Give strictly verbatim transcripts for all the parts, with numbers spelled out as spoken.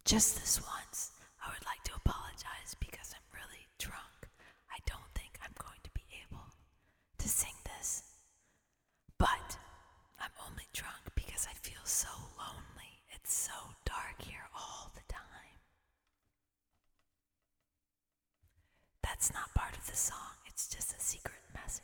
Just this once, I would like to apologize because I'm really drunk. I don't think I'm going to be able to sing this. But I'm only drunk because I feel so lonely. It's so dark here all the time. That's not part of the song. It's just a secret message.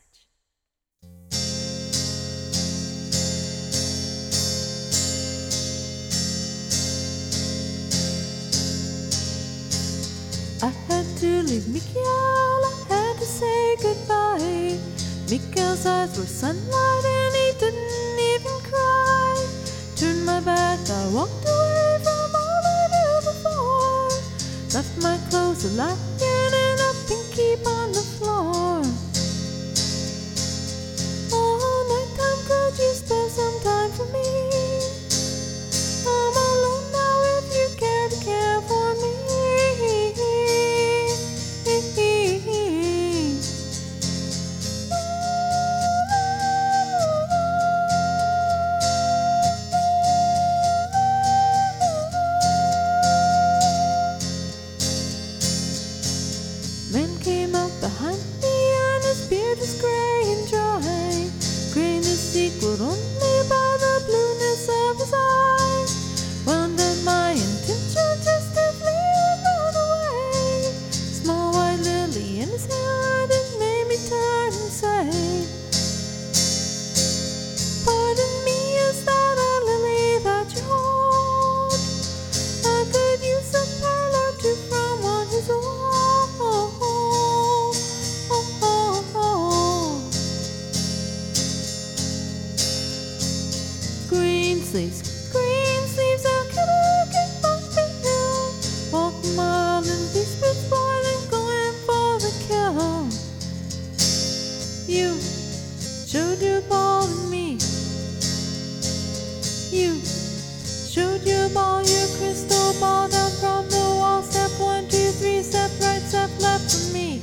I had to leave Mikael, I had to say goodbye. Mikael's eyes were sunlight and he didn't even cry. Turned my back, I walked away from all I knew before. Left my clothes lying in a pink heap on the floor. Oh, nighttime, could you spare some time for me? I'm alone now if you care to care for me. Man came up behind me and his beard was grey and dry. Grayness equaled only by the blueness of his eyes. Wound up my intention just to flee and run away. Small white lily in his hand, it made me turn and say, pardon me, is that a lily that you hold? I could use a pearl or two from one who's old. Green sleeves, green sleeves, how can I get back to you? Walk a mile in peace with violent, going for the kill. You showed your ball to me. You showed your ball, your crystal ball down from the wall. Step one, two, three, step right, step left for me.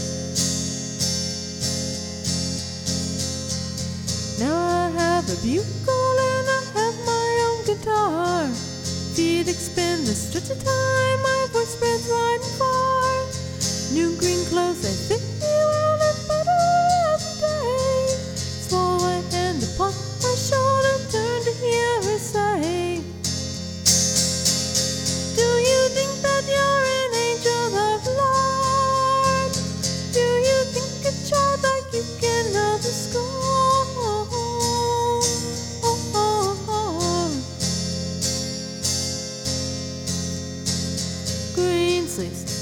Now I have a bugle and I have my own guitar. Feet expand the stretch of time, my voice spreads wide and far. New green clothes, they fit me well and better every day. Small white hand upon my shoulder, turn to hear her say, do you think that you're an angel of the Lord? Do you think a child like you can know the score? Green sleeves,